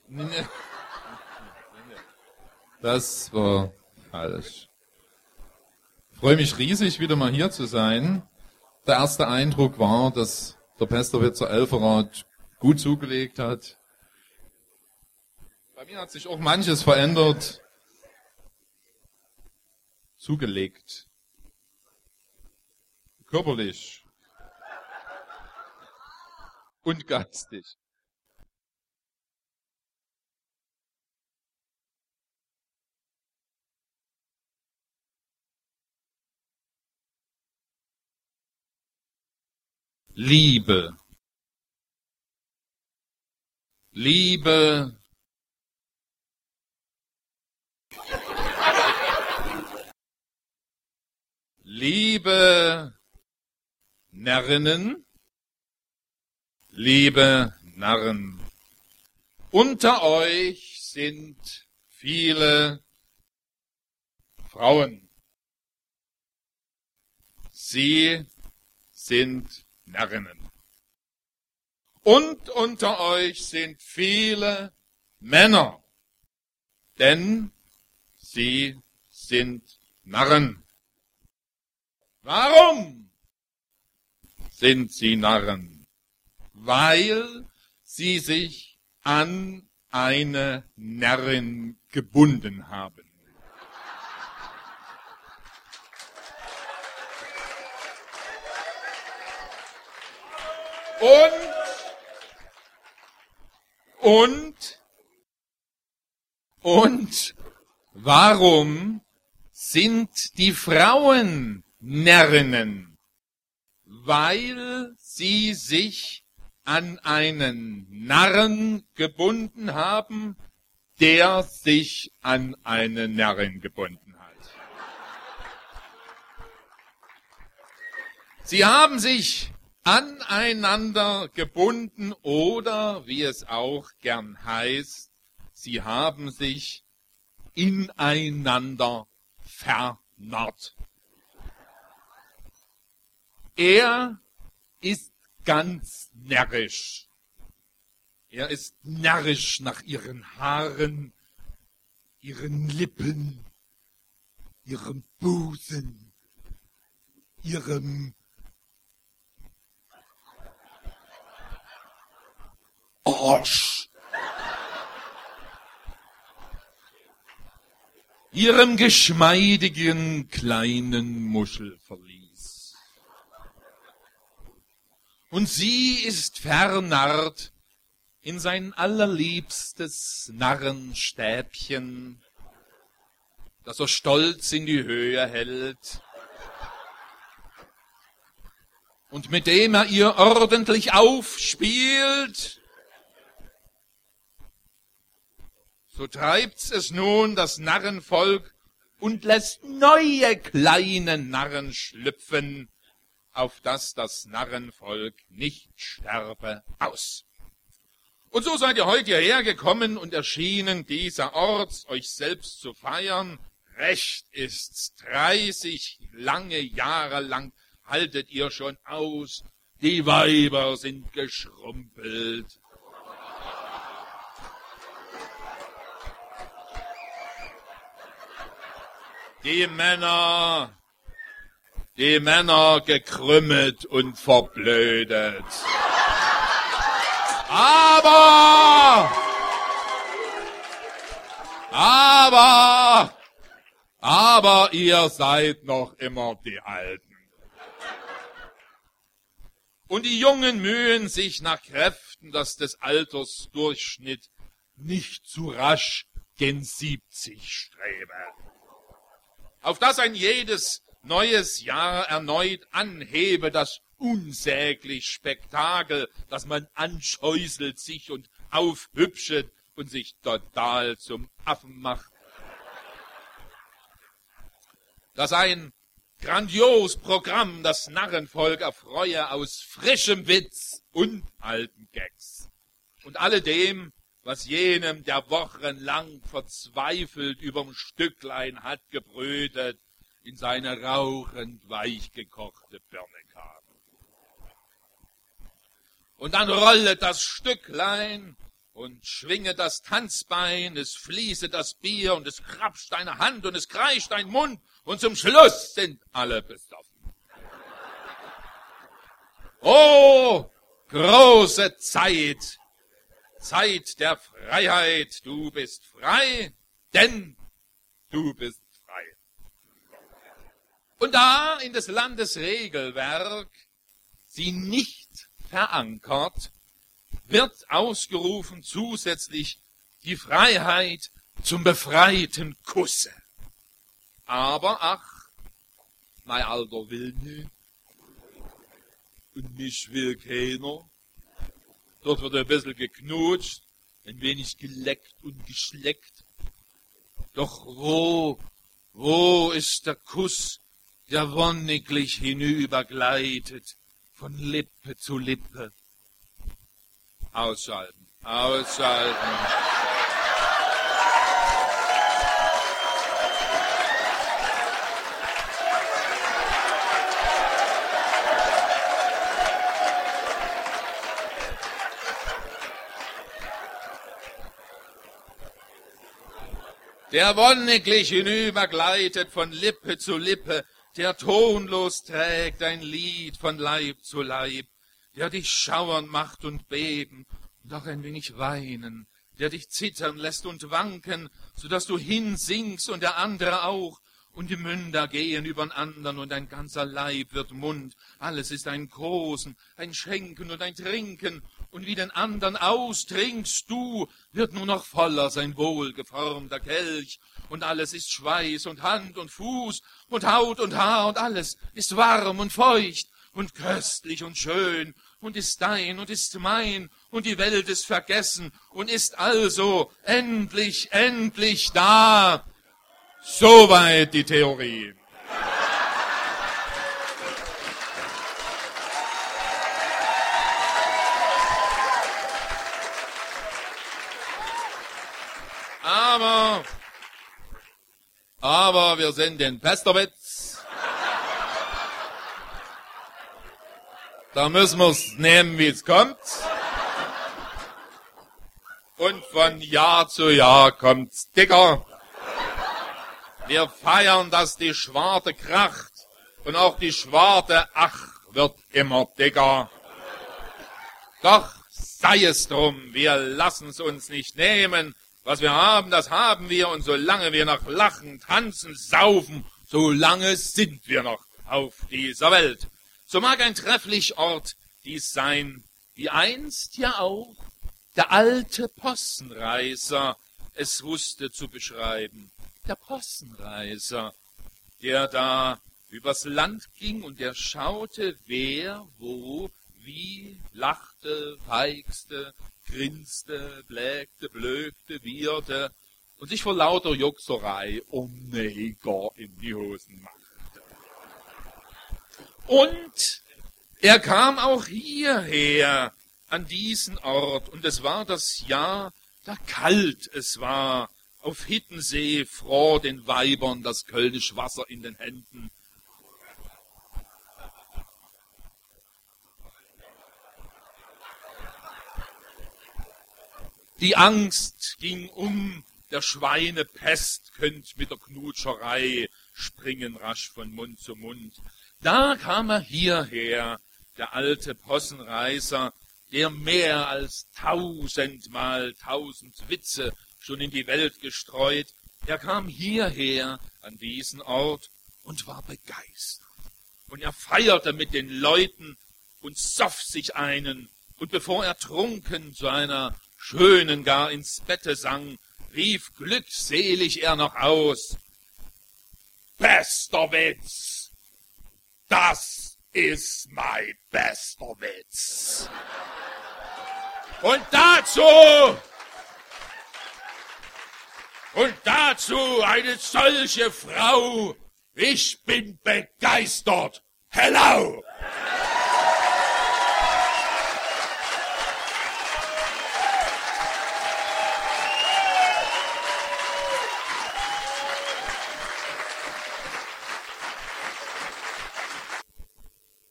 Das war falsch. Ich freue mich riesig, wieder mal hier zu sein. Der erste Eindruck war, dass der Pestowitzer Elferrat gut zugelegt hat. Bei mir hat sich auch manches verändert. Zugelegt. Körperlich. Und geistig. Liebe. Liebe. Liebe Närrinnen, liebe Narren, unter euch sind viele Frauen. Sie sind Närrinnen. Und unter euch sind viele Männer, denn sie sind Narren. Warum sind sie Narren? Weil sie sich an eine Närrin gebunden haben. Und warum sind die Frauen Närrinnen? Weil sie sich an einen Narren gebunden haben, der sich an eine Närrin gebunden hat. Sie haben sich aneinander gebunden oder, wie es auch gern heißt, sie haben sich ineinander vernarrt. Er ist ganz närrisch. Er ist närrisch nach ihren Haaren, ihren Lippen, ihrem Busen, ihrem Arsch, ihrem geschmeidigen kleinen Muschelverlies. Und sie ist vernarrt in sein allerliebstes Narrenstäbchen, das er stolz in die Höhe hält und mit dem er ihr ordentlich aufspielt. So treibt's es nun das Narrenvolk und lässt neue kleine Narren schlüpfen, auf dass das Narrenvolk nicht sterbe aus. Und so seid ihr heute hierher gekommen und erschienen dieser Orts, euch selbst zu feiern. Recht ist's, 30 lange Jahre lang haltet ihr schon aus, die Weiber sind geschrumpelt. Die Männer gekrümmet und verblödet. Aber ihr seid noch immer die Alten. Und die Jungen mühen sich nach Kräften, dass des Alters Durchschnitt nicht zu rasch gen 70 strebe. Auf dass ein jedes neues Jahr erneut anhebe das unsäglich Spektakel, dass man anscheußelt sich und aufhübschet und sich total zum Affen macht. Dass ein grandios Programm das Narrenvolk erfreue aus frischem Witz und alten Gags. Und alledem, was jenem, der wochenlang verzweifelt überm Stücklein hat gebrütet, in seine rauchend weich gekochte Birne kam. Und dann rollet das Stücklein und schwinge das Tanzbein, es fließe das Bier und es krapscht deine Hand und es kreischt dein Mund und zum Schluss sind alle besoffen. Oh, große Zeit, Zeit der Freiheit, du bist frei, denn du bist frei. Und da in des Landes Regelwerk sie nicht verankert, wird ausgerufen zusätzlich die Freiheit zum befreiten Kusse. Aber ach, mein Alter will nicht und mich will keiner. Dort wird ein bisschen geknutscht, ein wenig geleckt und geschleckt. Doch wo ist der Kuss, der wonniglich hinübergleitet, von Lippe zu Lippe? Ausschalten, ausschalten. Der wonniglich hinübergleitet von Lippe zu Lippe, der tonlos trägt ein Lied von Leib zu Leib, der dich schauern macht und beben und auch ein wenig weinen, der dich zittern lässt und wanken, so dass du hinsinkst und der andere auch, und die Münder gehen übern andern und dein ganzer Leib wird Mund. Alles ist ein Kosen, ein Schenken und ein Trinken, und wie den andern austrinkst du, wird nur noch voller sein wohlgeformter Kelch, und alles ist Schweiß und Hand und Fuß und Haut und Haar, und alles ist warm und feucht und köstlich und schön und ist dein und ist mein, und die Welt ist vergessen und ist also endlich, endlich da. Soweit die Theorie. Aber wir sind in Pesterwitz. Da müssen wir es nehmen, wie es kommt. Und von Jahr zu Jahr kommt's dicker. Wir feiern, dass die Schwarte kracht. Und auch die Schwarte, ach, wird immer dicker. Doch sei es drum, wir lassen's uns nicht nehmen. Was wir haben, das haben wir. Und solange wir noch lachen, tanzen, saufen, solange sind wir noch auf dieser Welt. So mag ein trefflich Ort dies sein, wie einst ja auch der alte Possenreißer es wusste zu beschreiben. Der Possenreißer, der da übers Land ging und der schaute, wer, wo, wie, lachte, feixte, grinste, blägte, blökte, wieherte und sich vor lauter Juxerei um Neger in die Hosen machte. Und er kam auch hierher, an diesen Ort, und es war das Jahr, da kalt es war, auf Hittensee fror den Weibern das kölnisch Wasser in den Händen. Die Angst ging um, der Schweine Pest könnt mit der Knutscherei springen rasch von Mund zu Mund. Da kam er hierher, der alte Possenreißer, der mehr als 1000-mal 1000 Witze schon in die Welt gestreut. Er kam hierher an diesen Ort und war begeistert. Und er feierte mit den Leuten und soff sich einen. Und bevor er trunken zu einer Schönen gar ins Bette sang, rief glückselig er noch aus: Bester Witz, das ist mein bester Witz. Und dazu eine solche Frau. Ich bin begeistert. Hello!